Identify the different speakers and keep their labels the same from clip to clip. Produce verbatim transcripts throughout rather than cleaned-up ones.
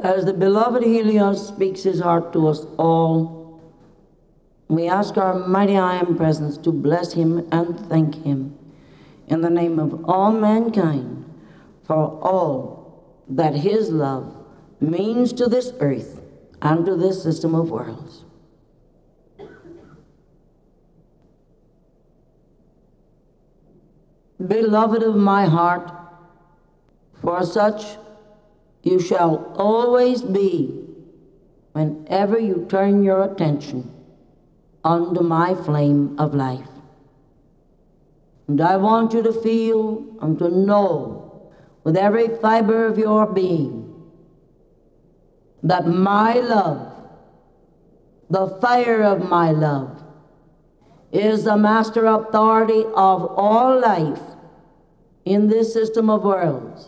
Speaker 1: As the beloved Helios speaks his heart to us all, we ask our mighty I Am Presence to bless him and thank him in the name of all mankind for all that his love means to this earth and to this system of worlds. Beloved of my heart, for such you shall always be whenever you turn your attention unto my flame of life. And I want you to feel and to know with every fiber of your being that my love, the fire of my love, is the master authority of all life in this system of worlds.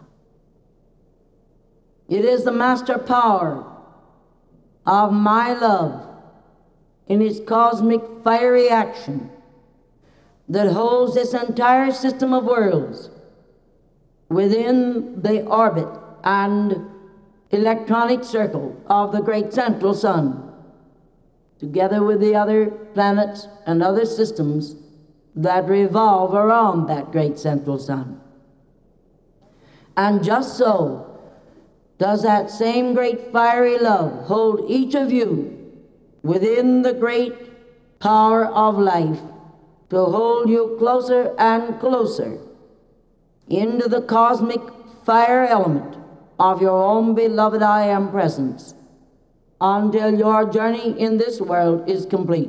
Speaker 1: It is the master power of my love in its cosmic fiery action that holds this entire system of worlds within the orbit and electronic circle of the great central sun, together with the other planets and other systems that revolve around that great central sun. And just so does that same great fiery love hold each of you within the great power of life to hold you closer and closer into the cosmic fire element of your own beloved I Am Presence until your journey in this world is complete.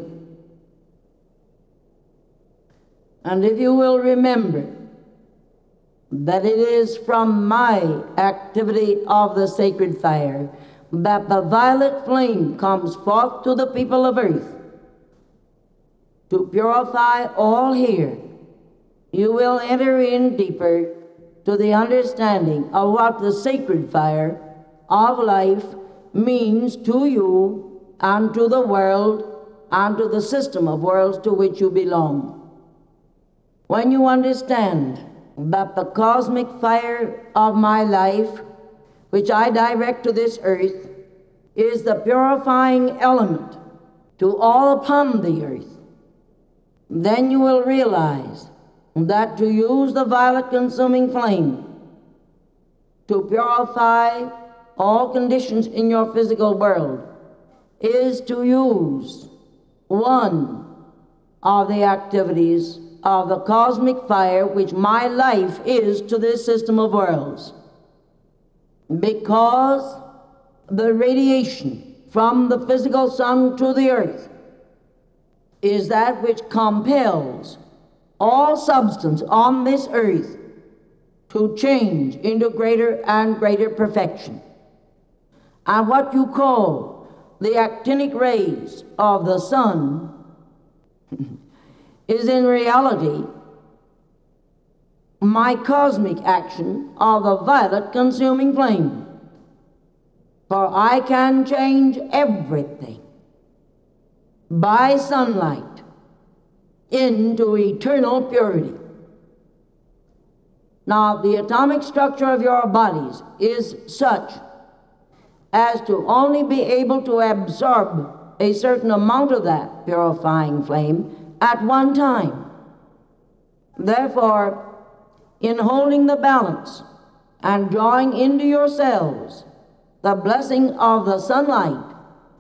Speaker 1: And if you will remember that it is from my activity of the sacred fire that the violet flame comes forth to the people of earth to purify all here, you will enter in deeper to the understanding of what the sacred fire of life means to you and to the world and to the system of worlds to which you belong. When you understand that the cosmic fire of my life, which I direct to this earth, is the purifying element to all upon the earth, then you will realize that to use the violet consuming flame to purify all conditions in your physical world is to use one of the activities of the cosmic fire which my life is to this system of worlds. Because the radiation from the physical sun to the earth is that which compels all substance on this earth to change into greater and greater perfection. And what you call the actinic rays of the sun is in reality my cosmic action of the violet consuming flame. For I can change everything by sunlight into eternal purity. Now, the atomic structure of your bodies is such as to only be able to absorb a certain amount of that purifying flame at one time. Therefore, in holding the balance and drawing into yourselves the blessing of the sunlight,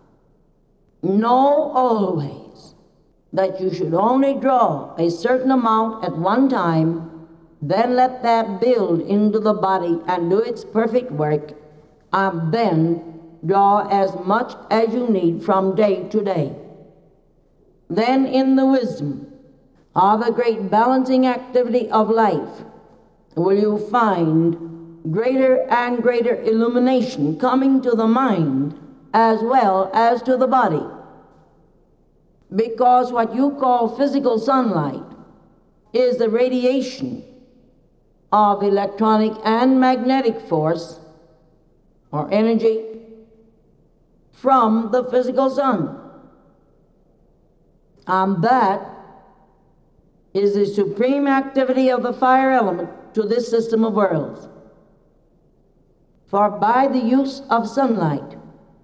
Speaker 1: know always that you should only draw a certain amount at one time, then let that build into the body and do its perfect work, and then draw as much as you need from day to day. Then in the wisdom of the great balancing activity of life will you find greater and greater illumination coming to the mind as well as to the body. Because what you call physical sunlight is the radiation of electronic and magnetic force or energy from the physical sun. And that is the supreme activity of the fire element to this system of worlds. For by the use of sunlight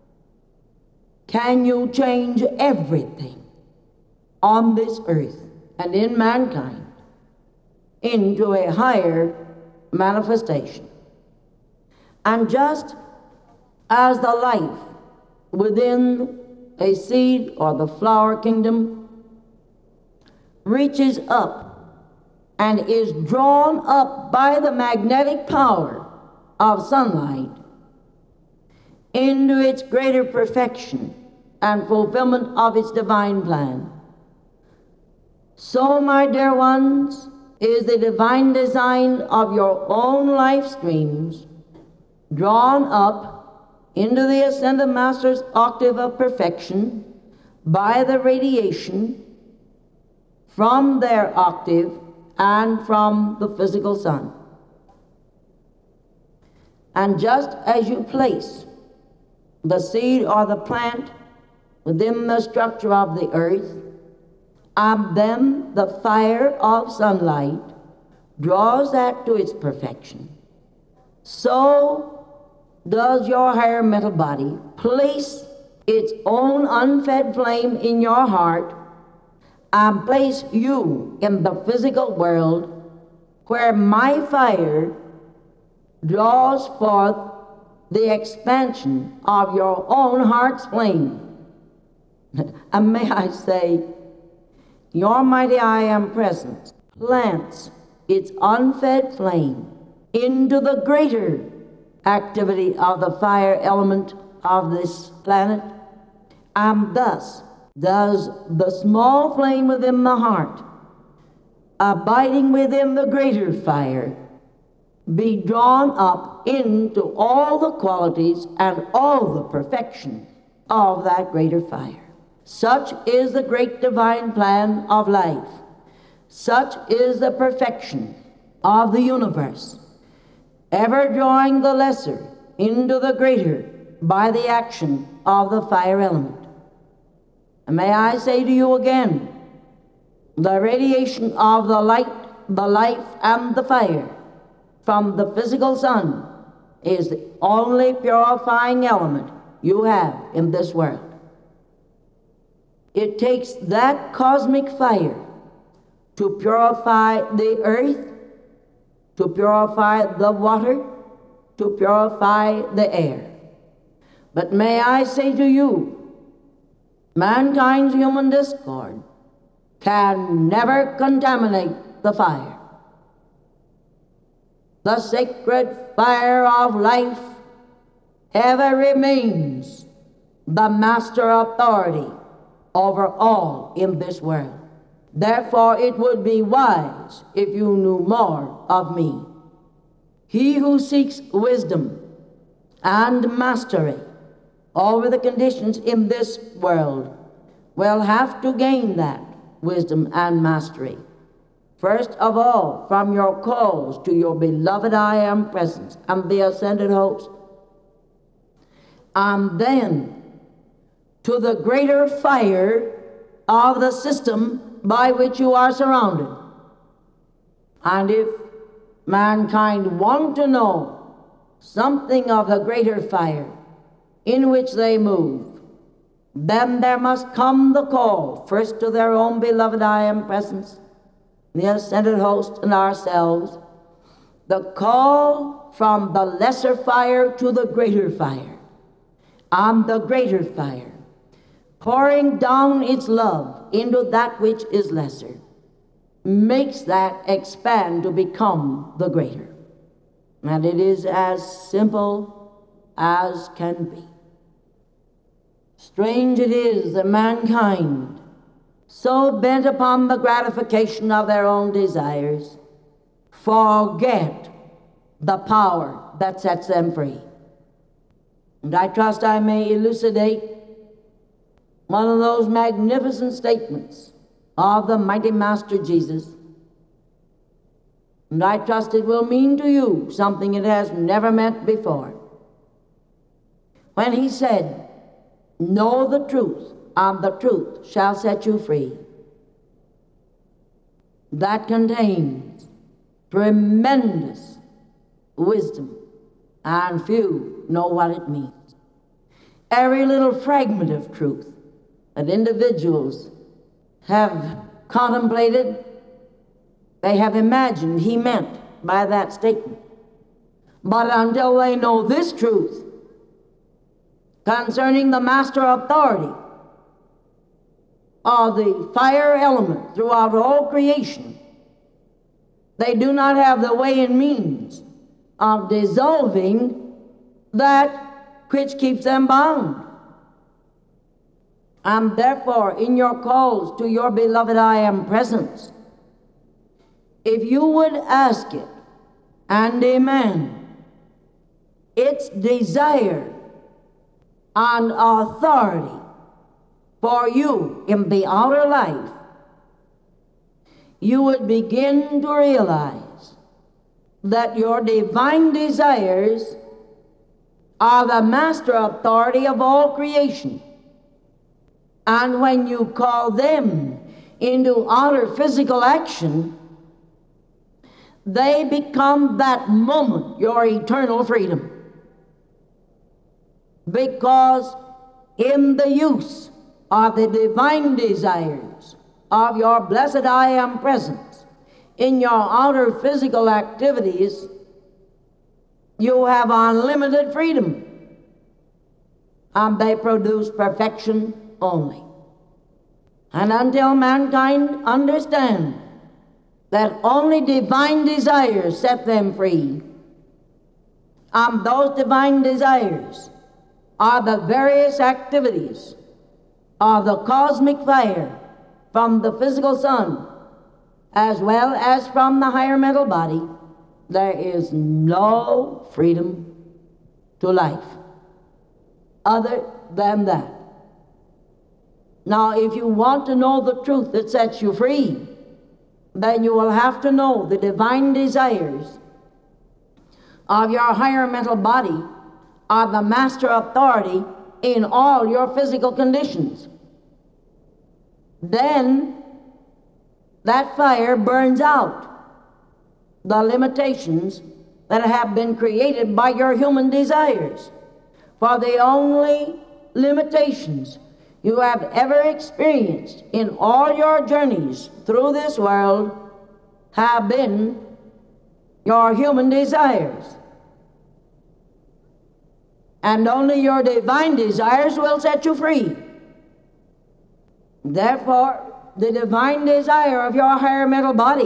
Speaker 1: can you change everything on this earth and in mankind into a higher manifestation. And just as the life within a seed or the flower kingdom reaches up and is drawn up by the magnetic power of sunlight into its greater perfection and fulfillment of its divine plan, so, my dear ones, is the divine design of your own life streams drawn up into the Ascended Master's octave of perfection by the radiation from their octave and from the physical sun. And just as you place the seed or the plant within the structure of the earth, and then the fire of sunlight draws that to its perfection, so does your higher mental body place its own unfed flame in your heart and place you in the physical world where my fire draws forth the expansion of your own heart's flame. And may I say, your mighty I Am Presence plants its unfed flame into the greater activity of the fire element of this planet, and thus does the small flame within the heart, abiding within the greater fire, be drawn up into all the qualities and all the perfection of that greater fire. Such is the great divine plan of life. Such is the perfection of the universe, ever drawing the lesser into the greater by the action of the fire element. And may I say to you again, the radiation of the light, the life, and the fire from the physical sun is the only purifying element you have in this world. It takes that cosmic fire to purify the earth, to purify the water, to purify the air. But may I say to you, mankind's human discord can never contaminate the fire. The sacred fire of life ever remains the master authority over all in this world. Therefore, it would be wise if you knew more of me. He who seeks wisdom and mastery over the conditions in this world will have to gain that wisdom and mastery, first of all, from your calls to your beloved I Am Presence and the ascended host, and then to the greater fire of the system by which you are surrounded. And if mankind want to know something of the greater fire in which they move, then there must come the call, first to their own beloved I Am Presence, the ascended host, and ourselves, the call from the lesser fire to the greater fire, and the greater fire pouring down its love into that which is lesser, makes that expand to become the greater. And it is as simple as can be. Strange it is that mankind, so bent upon the gratification of their own desires, forget the power that sets them free. And I trust I may elucidate one of those magnificent statements of the mighty Master Jesus. And I trust it will mean to you something it has never meant before. When he said, "Know the truth, and the truth shall set you free." That contains tremendous wisdom and few know what it means. Every little fragment of truth that individuals have contemplated, they have imagined he meant by that statement. But until they know this truth concerning the master authority of the fire element throughout all creation, they do not have the way and means of dissolving that which keeps them bound. And therefore, in your calls to your beloved I am presence, if you would ask it and demand its desire and authority for you in the outer life, you would begin to realize that your divine desires are the master authority of all creation. And when you call them into outer physical action, they become that moment your eternal freedom. Because in the use of the divine desires of your blessed I am presence, in your outer physical activities, you have unlimited freedom, and they produce perfection only. And until mankind understand that only divine desires set them free, and those divine desires are the various activities of the cosmic fire from the physical sun, as well as from the higher mental body, there is no freedom to life other than that. Now, if you want to know the truth that sets you free, then you will have to know the divine desires of your higher mental body are the master authority in all your physical conditions. Then that fire burns out the limitations that have been created by your human desires. For the only limitations you have ever experienced in all your journeys through this world have been your human desires. And only your divine desires will set you free. Therefore, the divine desire of your higher mental body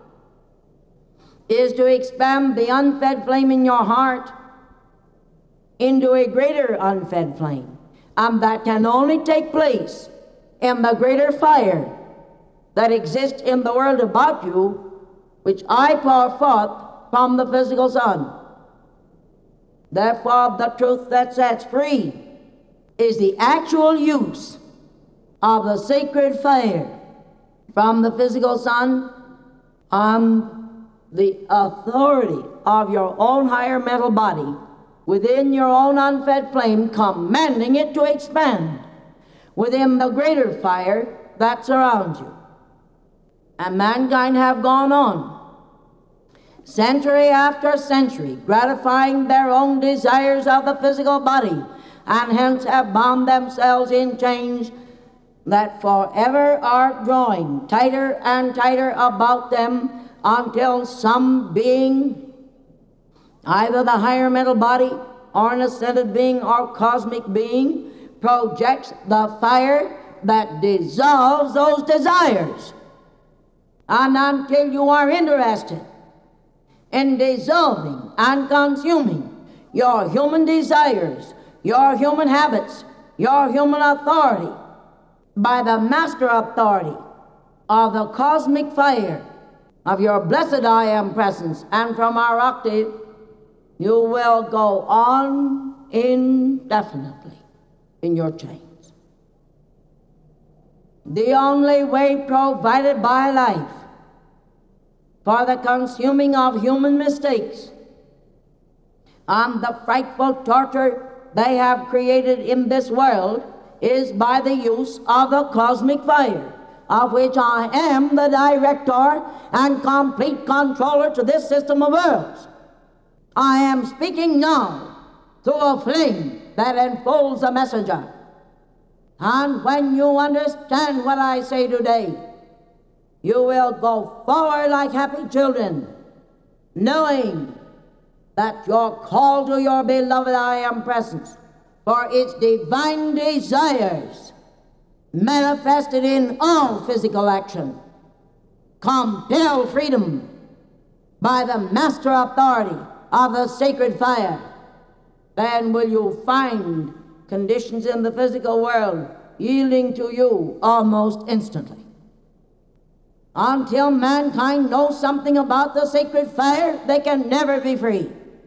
Speaker 1: is to expand the unfed flame in your heart into a greater unfed flame. And that can only take place in the greater fire that exists in the world about you, which I pour forth from the physical sun. Therefore, the truth that sets free is the actual use of the sacred fire from the physical sun on the authority of your own higher mental body within your own unfed flame, commanding it to expand within the greater fire that surrounds you. And mankind have gone on century after century, gratifying their own desires of the physical body, and hence have bound themselves in chains that forever are drawing tighter and tighter about them until some being, either the higher mental body or an ascended being or cosmic being, projects the fire that dissolves those desires. And until you are interested in dissolving and consuming your human desires, your human habits, your human authority by the master authority of the cosmic fire of your blessed I am presence, and from our octave, you will go on indefinitely in your chains. The only way provided by life for the consuming of human mistakes and the frightful torture they have created in this world is by the use of the cosmic fire, of which I am the director and complete controller to this system of worlds. I am speaking now through a flame that enfolds a messenger. And when you understand what I say today, you will go forward like happy children, knowing that you're called to your beloved I am presence for its divine desires manifested in all physical action. Compel freedom by the master authority of the sacred fire. Then will you find conditions in the physical world yielding to you almost instantly. Until mankind knows something about the sacred fire, they can never be free.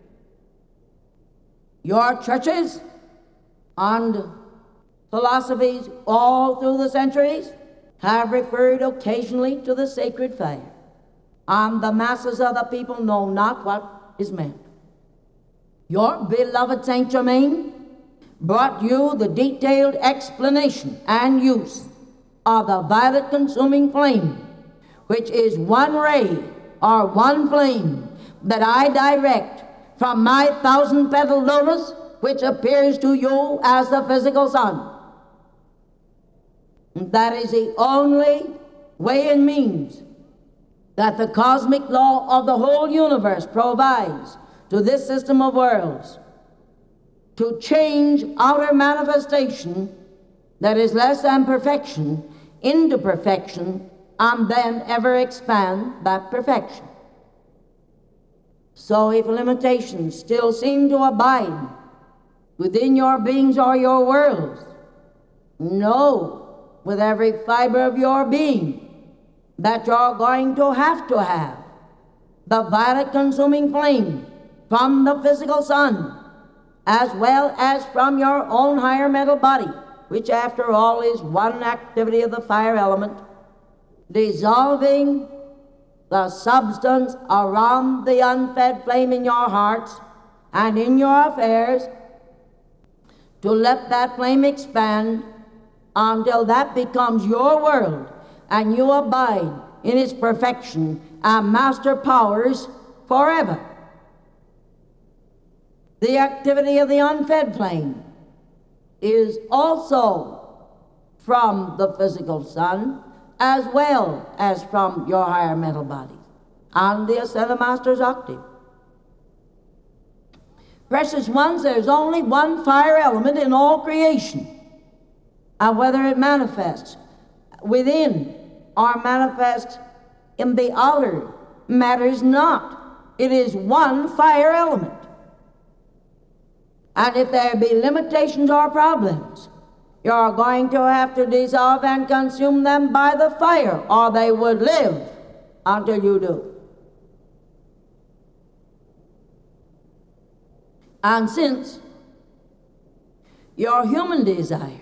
Speaker 1: Your churches and philosophies all through the centuries have referred occasionally to the sacred fire, and the masses of the people know not what is meant. Your beloved Saint Germain brought you the detailed explanation and use of the violet consuming flame, which is one ray or one flame that I direct from my thousand petal lotus, which appears to you as the physical sun. That is the only way and means that the cosmic law of the whole universe provides to this system of worlds to change outer manifestation that is less than perfection into perfection, and then ever expand that perfection. So if limitations still seem to abide within your beings or your worlds, know with every fiber of your being that you're going to have to have the violet consuming flame from the physical sun, as well as from your own higher mental body, which after all is one activity of the fire element, dissolving the substance around the unfed flame in your hearts and in your affairs, to let that flame expand until that becomes your world and you abide in its perfection and master powers forever. The activity of the unfed flame is also from the physical sun, as well as from your higher mental bodies, and the Ascended Master's octave. Precious ones, there's only one fire element in all creation, and whether it manifests within or manifests in the outer matters not. It is one fire element. And if there be limitations or problems, you're going to have to dissolve and consume them by the fire, or they would live until you do. And since your human desires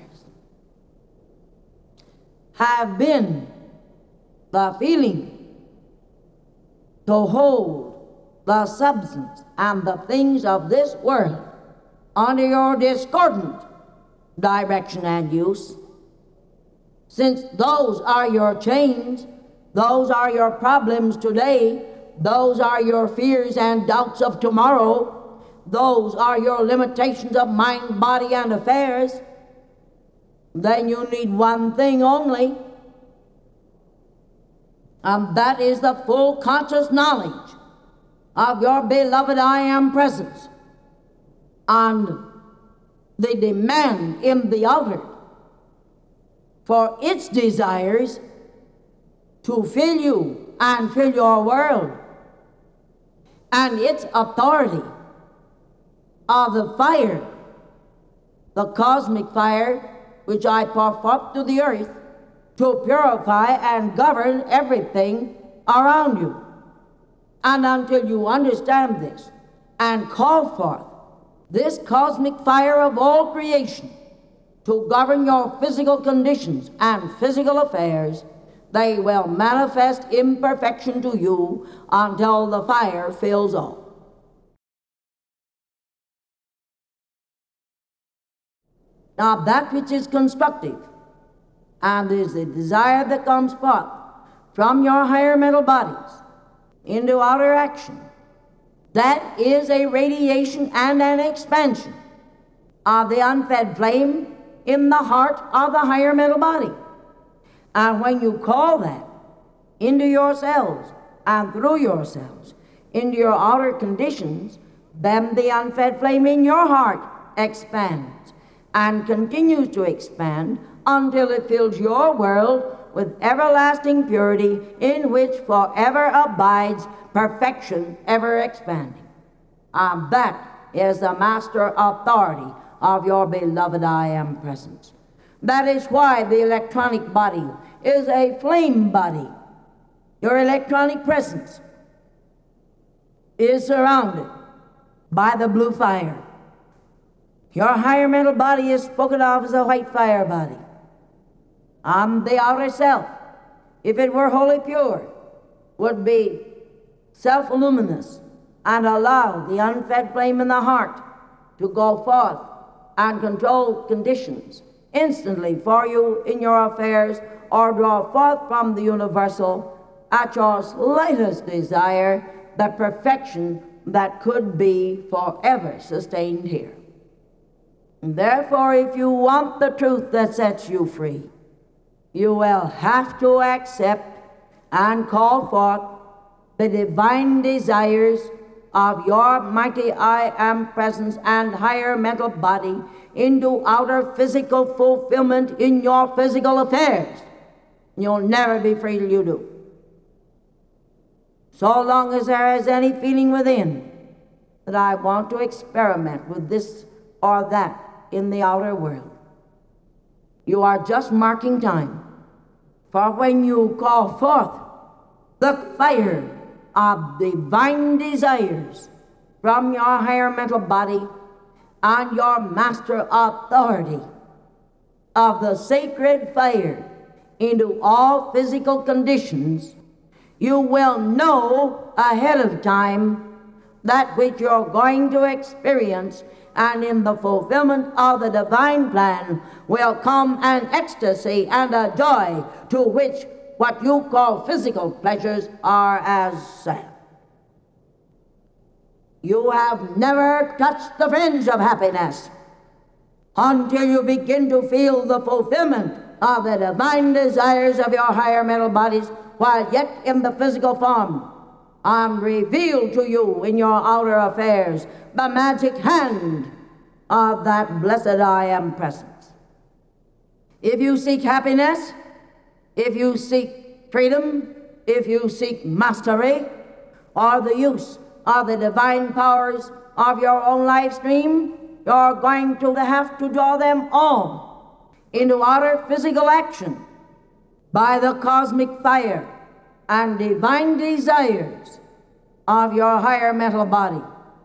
Speaker 1: have been the feeling to hold the substance and the things of this world under your discordant direction and use, since those are your chains, those are your problems today, those are your fears and doubts of tomorrow, those are your limitations of mind, body, and affairs, then you need one thing only, and that is the full conscious knowledge of your beloved I Am presence, and the demand in the outer for its desires to fill you and fill your world, and its authority of the fire, the cosmic fire, which I puff up to the earth to purify and govern everything around you. And until you understand this and call forth this cosmic fire of all creation to govern your physical conditions and physical affairs, they will manifest imperfection to you until the fire fills all. Now that which is constructive and is the desire that comes forth from your higher mental bodies into outer action That is a radiation and an expansion of the unfed flame in the heart of the higher mental body. And when you call that into yourselves and through yourselves into your outer conditions, then the unfed flame in your heart expands and continues to expand until it fills your world with everlasting purity, in which forever abides perfection ever expanding. And that is the master authority of your beloved I Am presence. That is why the electronic body is a flame body. Your electronic presence is surrounded by the blue fire. Your higher mental body is spoken of as a white fire body. And the outer self, if it were wholly pure, would be self-luminous and allow the unfed flame in the heart to go forth and control conditions instantly for you in your affairs, or draw forth from the universal at your slightest desire the perfection that could be forever sustained here. And therefore, if you want the truth that sets you free, you will have to accept and call forth the divine desires of your mighty I Am presence and higher mental body into outer physical fulfillment in your physical affairs. You'll never be free till you do. So long as there is any feeling within that I want to experiment with this or that in the outer world, you are just marking time for when you call forth the fire of divine desires from your higher mental body and your master authority of the sacred fire into all physical conditions. You will know ahead of time that which you're going to experience, and in the fulfillment of the divine plan will come an ecstasy and a joy to which what you call physical pleasures are as sand. You have never touched the fringe of happiness until you begin to feel the fulfillment of the divine desires of your higher mental bodies while yet in the physical form, and reveal to you in your outer affairs the magic hand of that blessed I Am presence. If you seek happiness, if you seek freedom, if you seek mastery, or the use of the divine powers of your own life stream, you're going to have to draw them all into outer physical action by the cosmic fire and divine desires of your higher mental body.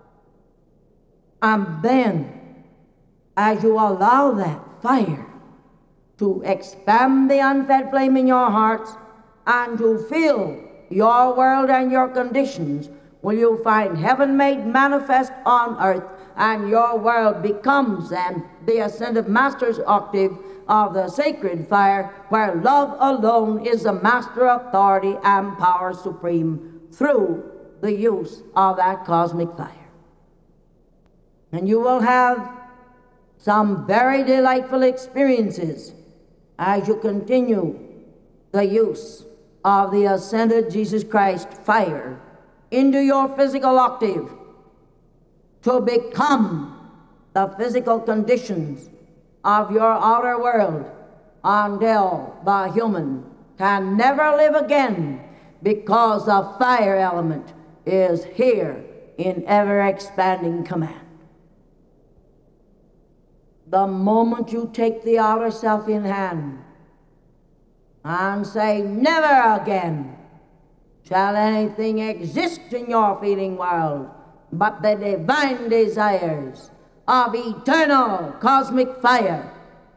Speaker 1: And then, as you allow that fire to expand the unfed flame in your hearts and to fill your world and your conditions, will you find heaven made manifest on earth, and your world becomes then the ascended master's octave of the sacred fire, where love alone is the master authority and power supreme through the use of that cosmic fire. And you will have some very delightful experiences as you continue the use of the ascended Jesus Christ fire into your physical octave to become the physical conditions of your outer world until the human can never live again, because the fire element is here in ever-expanding command. The moment you take the outer self in hand and say, never again shall anything exist in your feeling world but the divine desires of eternal cosmic fire.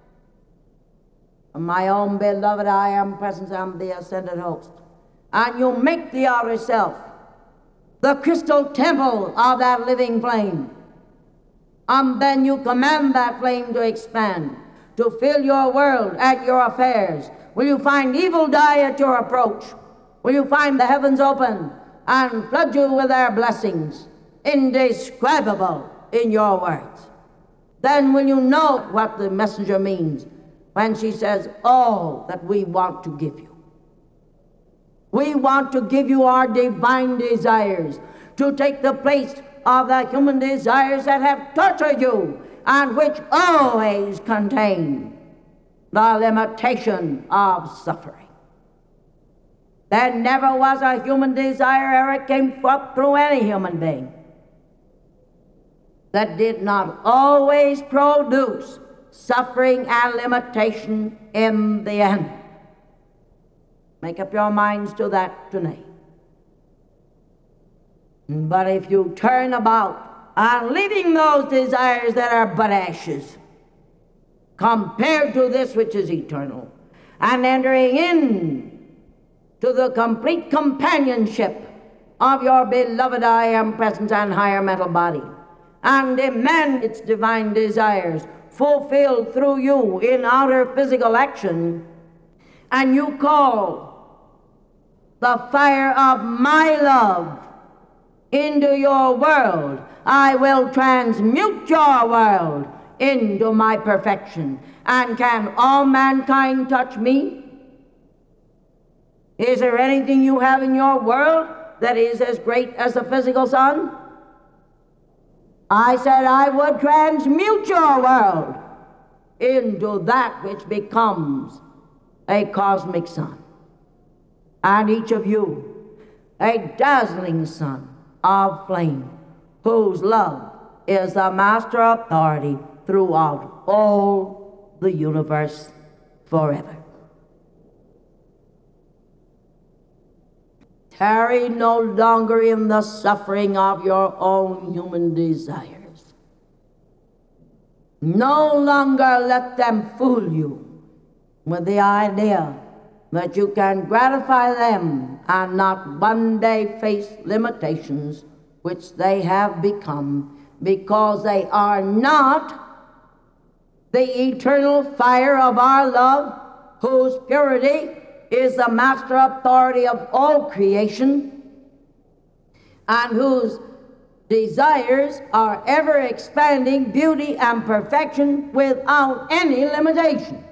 Speaker 1: My own beloved I Am presence, I am the ascended host. And you make the outer self the crystal temple of that living flame. And then you command that flame to expand, to fill your world and your affairs. Will you find evil die at your approach? Will you find the heavens open and flood you with their blessings? indescribable in your words. Then will you know what the messenger means when she says, all that we want to give you. We want to give you our divine desires, to take the place of the human desires that have tortured you and which always contain the limitation of suffering. There never was a human desire ever came forth through any human being that did not always produce suffering and limitation in the end. Make up your minds to that tonight. But if you turn about and leaving those desires that are but ashes, compared to this which is eternal, and entering in to the complete companionship of your beloved I Am Presence and higher mental body, and demand its divine desires fulfilled through you in outer physical action, and you call the fire of my love into your world, I will transmute your world into my perfection. And can all mankind touch me? Is there anything you have in your world that is as great as the physical sun? I said I would transmute your world into that which becomes a cosmic sun. And each of you, a dazzling sun of flame, whose love is the master authority throughout all the universe forever. Tarry no longer in the suffering of your own human desires. No longer let them fool you with the idea that you can gratify them and not one day face limitations which they have become, because they are not the eternal fire of our love, whose purity is the master authority of all creation, and whose desires are ever expanding beauty and perfection without any limitation.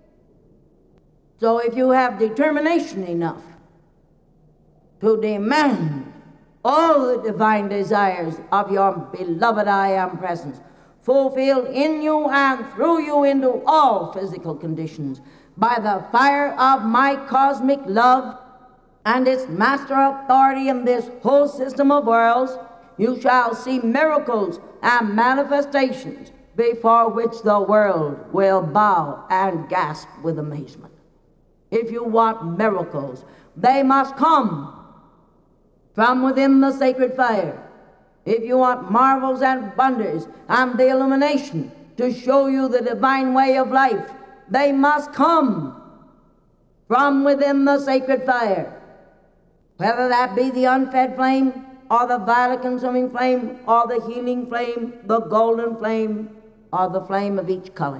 Speaker 1: So if you have determination enough to demand all the divine desires of your beloved I Am Presence fulfilled in you and through you into all physical conditions by the fire of my cosmic love and its master authority in this whole system of worlds, you shall see miracles and manifestations before which the world will bow and gasp with amazement. If you want miracles, they must come from within the sacred fire. If you want marvels and wonders and the illumination to show you the divine way of life, they must come from within the sacred fire. Whether that be the unfed flame, or the violet consuming flame, or the healing flame, the golden flame, or the flame of each color.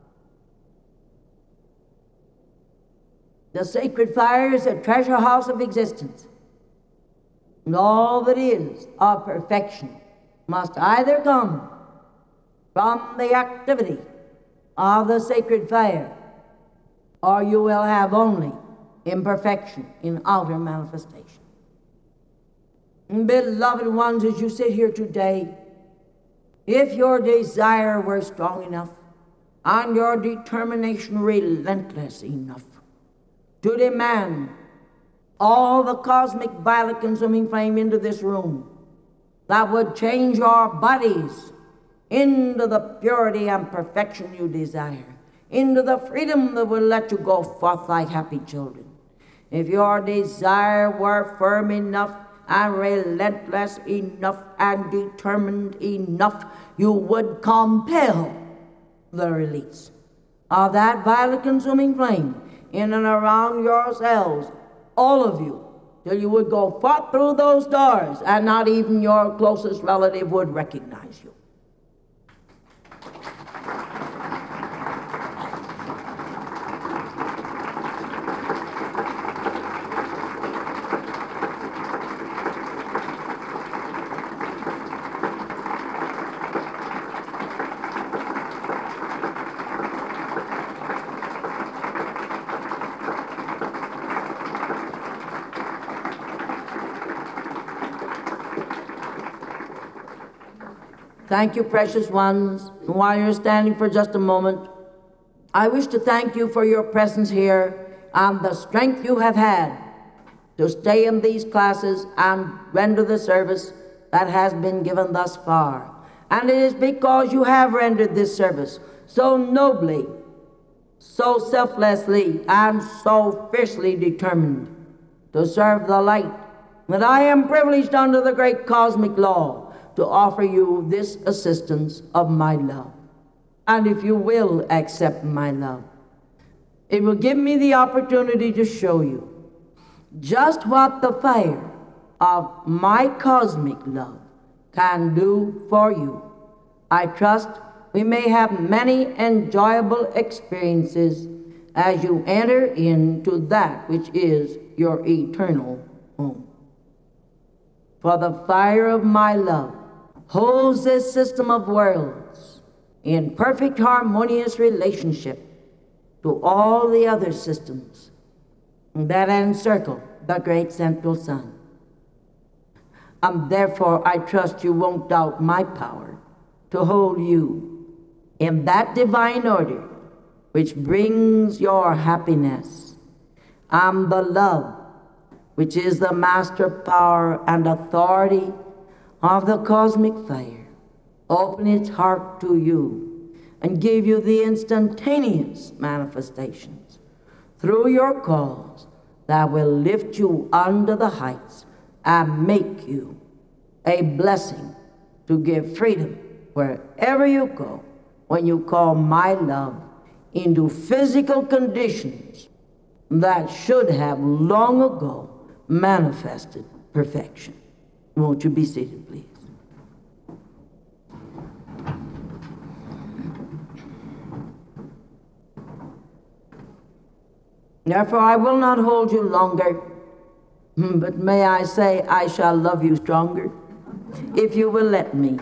Speaker 1: The sacred fire is a treasure house of existence. And all that is of perfection must either come from the activity of the sacred fire, or you will have only imperfection in outer manifestation. And beloved ones, as you sit here today, if your desire were strong enough and your determination relentless enough to demand all the cosmic violet consuming flame into this room that would change your bodies into the purity and perfection you desire, into the freedom that will let you go forth like happy children. If your desire were firm enough and relentless enough and determined enough, you would compel the release of that violet consuming flame in and around yourselves, all of you, till you would go forth through those doors and not even your closest relative would recognize you. Thank you, precious ones. And while you're standing for just a moment, I wish to thank you for your presence here and the strength you have had to stay in these classes and render the service that has been given thus far. And it is because you have rendered this service so nobly, so selflessly, and so fiercely determined to serve the light that I am privileged under the great cosmic law to offer you this assistance of my love. And if you will accept my love, it will give me the opportunity to show you just what the fire of my cosmic love can do for you. I trust we may have many enjoyable experiences as you enter into that which is your eternal home. For the fire of my love holds this system of worlds in perfect harmonious relationship to all the other systems that encircle the great central sun. And therefore I trust you won't doubt my power to hold you in that divine order which brings your happiness, and the love which is the master power and authority of the cosmic fire open its heart to you and give you the instantaneous manifestations through your cause that will lift you under the heights and make you a blessing to give freedom wherever you go when you call my love into physical conditions that should have long ago manifested perfection. Won't you be seated, please? Therefore, I will not hold you longer, but may I say I shall love you stronger, if you will let me.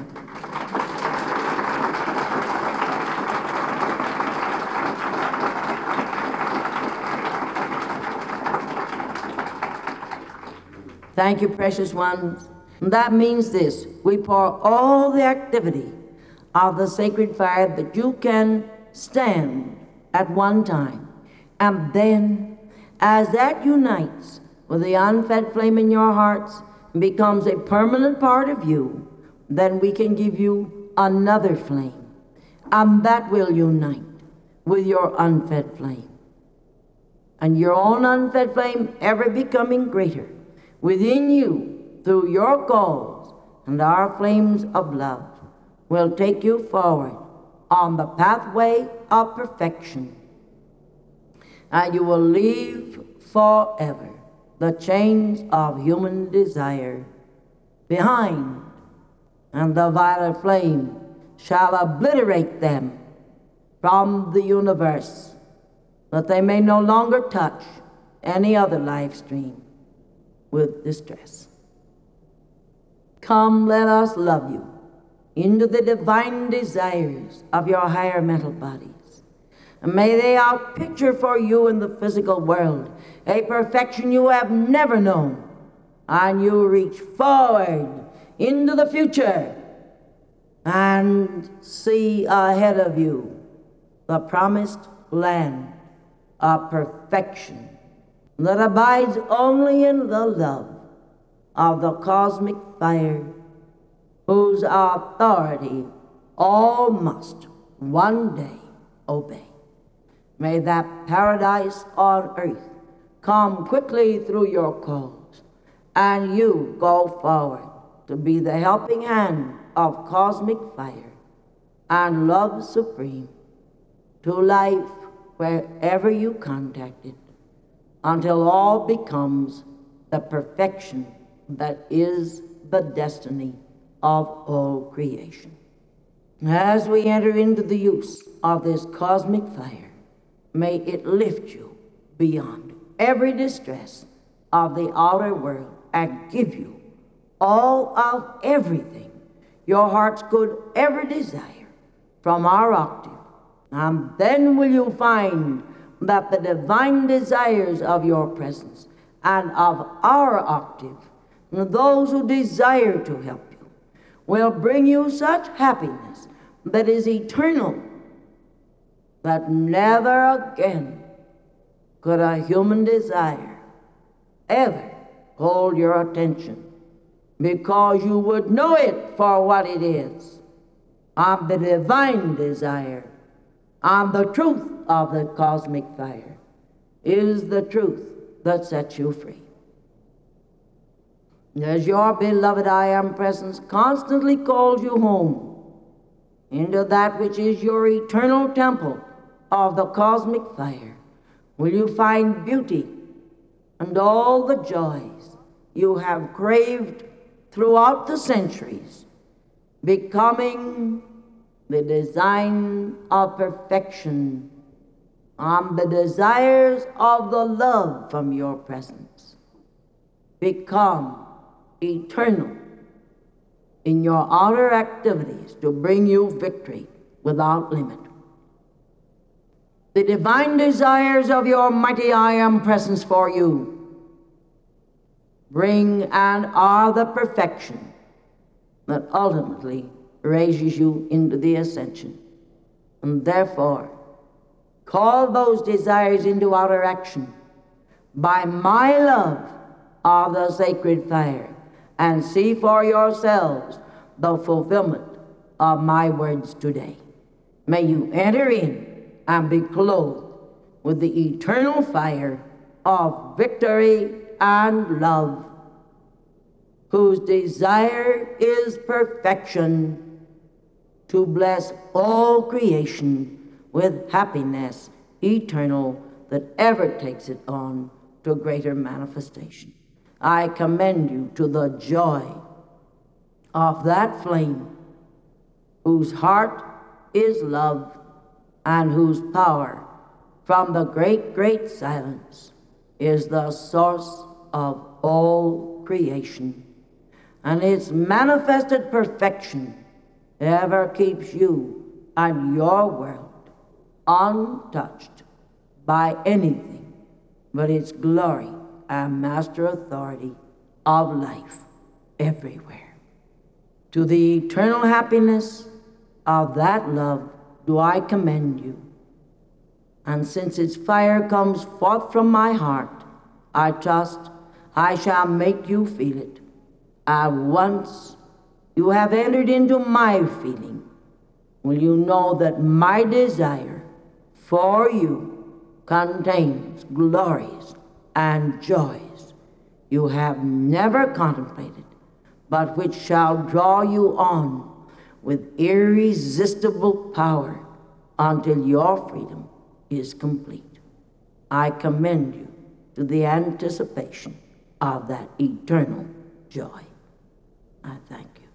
Speaker 1: Thank you, precious ones. And that means this: we pour all the activity of the sacred fire that you can stand at one time. And then, as that unites with the unfed flame in your hearts and becomes a permanent part of you, then we can give you another flame. And that will unite with your unfed flame. And your own unfed flame ever becoming greater within you through your goals and our flames of love will take you forward on the pathway of perfection. And you will leave forever the chains of human desire behind, and the violet flame shall obliterate them from the universe, that they may no longer touch any other life stream with distress. Come, let us love you into the divine desires of your higher mental bodies. And may they outpicture for you in the physical world a perfection you have never known, and you reach forward into the future and see ahead of you the promised land of perfection that abides only in the love of the cosmic fire, whose authority all must one day obey. May that paradise on earth come quickly through your cause, and you go forward to be the helping hand of cosmic fire and love supreme to life wherever you contact it, until all becomes the perfection that is the destiny of all creation. As we enter into the use of this cosmic fire, may it lift you beyond every distress of the outer world and give you all of everything your hearts could ever desire from our octave. And then will you find that the divine desires of your presence and of our octave, and those who desire to help you, will bring you such happiness that is eternal, that never again could a human desire ever hold your attention, because you would know it for what it is, and the divine desire, and the truth of the cosmic fire is the truth that sets you free. As your beloved I Am presence constantly calls you home into that which is your eternal temple of the cosmic fire, will you find beauty and all the joys you have craved throughout the centuries, becoming the design of perfection and the desires of the love from your presence become eternal in your outer activities to bring you victory without limit. The divine desires of your mighty I Am presence for you bring and are the perfection that ultimately raises you into the ascension. And therefore, call those desires into outer action by my love of the sacred fire, and see for yourselves the fulfillment of my words today. May you enter in and be clothed with the eternal fire of victory and love, whose desire is perfection, to bless all creation with happiness eternal that ever takes it on to greater manifestation. I commend you to the joy of that flame whose heart is love and whose power from the great, great silence is the source of all creation, and its manifested perfection ever keeps you and your world untouched by anything but its glory and master authority of life everywhere. To the eternal happiness of that love do I commend you, and since its fire comes forth from my heart, I trust I shall make you feel it. And once you have entered into my feeling, will you know that my desire for you contains glories and joys you have never contemplated, but which shall draw you on with irresistible power until your freedom is complete. I commend you to the anticipation of that eternal joy. I thank you.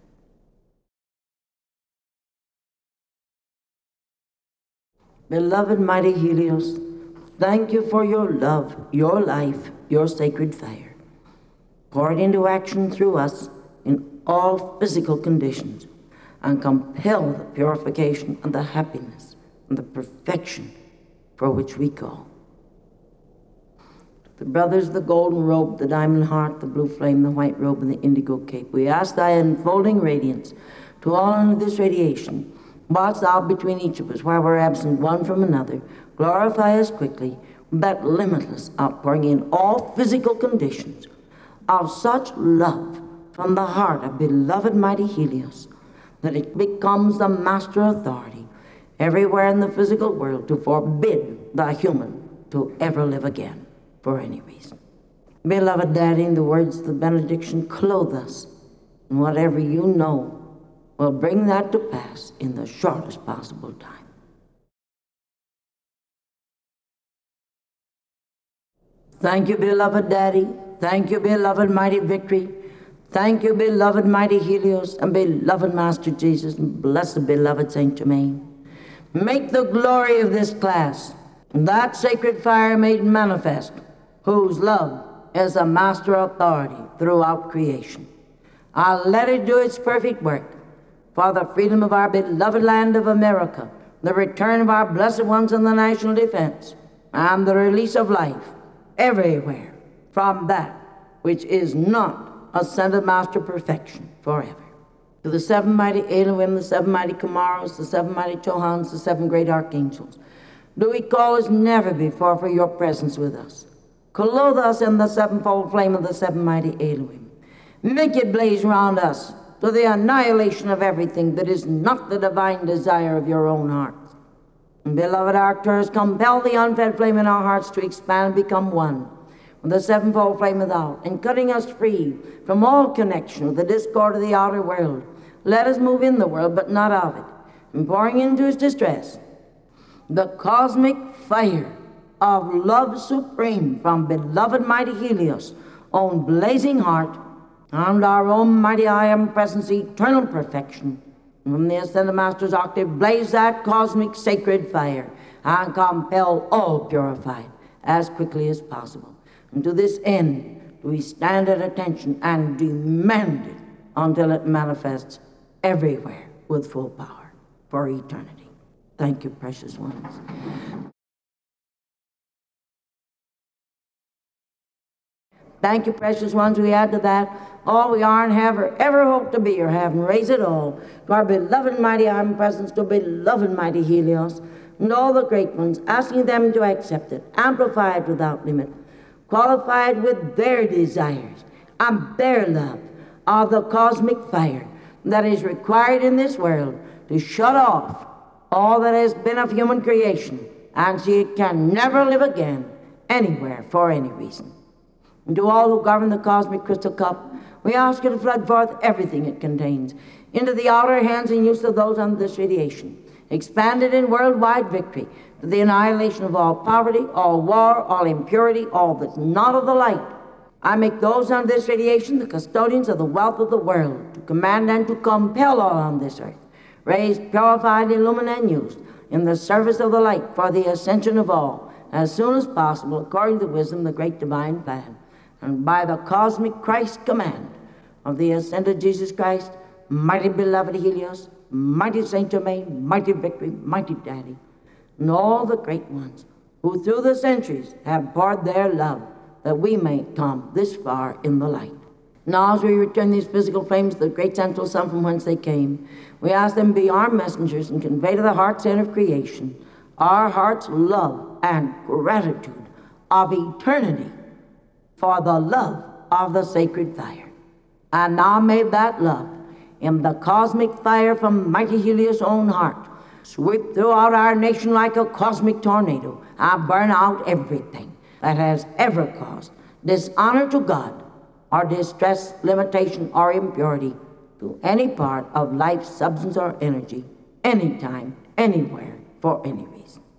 Speaker 1: Beloved mighty Helios, thank you for your love, your life, your sacred fire. Pour it into action through us in all physical conditions, and compel the purification and the happiness and the perfection for which we call. The brothers, the golden robe, the diamond heart, the blue flame, the white robe, and the indigo cape, we ask thy enfolding radiance to all under this radiation. Watch thou between each of us while we're absent one from another. Glorify us quickly with that limitless outpouring in all physical conditions of such love from the heart of beloved mighty Helios, that it becomes the master authority everywhere in the physical world to forbid the human to ever live again for any reason. Beloved Daddy, in the words of the benediction, clothe us in whatever you know will bring that to pass in the shortest possible time. Thank you, beloved Daddy. Thank you, beloved mighty Victory. Thank you, beloved mighty Helios, and beloved Master Jesus, and blessed beloved Saint Germain. Make the glory of this class that sacred fire made manifest, whose love is a master authority throughout creation. I'll let it do its perfect work for the freedom of our beloved land of America, the return of our blessed ones in the national defense, and the release of life everywhere from that which is not ascended master perfection forever. to the seven mighty Elohim, the seven mighty Kamaros, the seven mighty Chohans, the seven great archangels, do we call as never before for your presence with us. Clothe us in the sevenfold flame of the seven mighty Elohim. Make it blaze round us to the annihilation of everything that is not the divine desire of your own heart. Beloved Arcturus, compel the unfed flame in our hearts to expand and become one with the sevenfold flame without, and cutting us free from all connection with the discord of the outer world. Let us move in the world, but not of it, and pouring into its distress the cosmic fire of love supreme from beloved mighty Helios, own blazing heart, and our own mighty I am presence, eternal perfection. From the ascended Master's octave, blaze that cosmic sacred fire and compel all purified as quickly as possible. And to this end, do we stand at attention and demand it until it manifests everywhere with full power for eternity. Thank you, precious ones. Thank you, precious ones. We add to that all we are and have or ever hope to be or have, and raise it all to our beloved mighty omnipresence, to beloved mighty Helios, and all the great ones, asking them to accept it, amplified without limit, qualified with their desires and their love of the cosmic fire that is required in this world to shut off all that has been of human creation, and see it can never live again anywhere for any reason. And to all who govern the cosmic crystal cup, we ask you to flood forth everything it contains into the outer hands and use of those under this radiation, expanded in worldwide victory to the annihilation of all poverty, all war, all impurity, all that's not of the light. I make those under this radiation the custodians of the wealth of the world, to command and to compel all on this earth, raised, purified, illuminated, and used in the service of the light for the ascension of all, as soon as possible, according to wisdom, the great divine plan, and by the cosmic Christ command of the ascended Jesus Christ, mighty beloved Helios, mighty Saint Germain, mighty Victory, mighty Daddy, and all the great ones who through the centuries have poured their love that we may come this far in the light. Now as we return these physical flames to the great central sun from whence they came, we ask them to be our messengers and convey to the heart center of creation our heart's love and gratitude of eternity for the love of the sacred fire. And now may that love, in the cosmic fire from mighty Helios' own heart, sweep throughout our nation like a cosmic tornado and burn out everything that has ever caused dishonor to God or distress, limitation, or impurity to any part of life's substance or energy, anytime, anywhere, for any reason.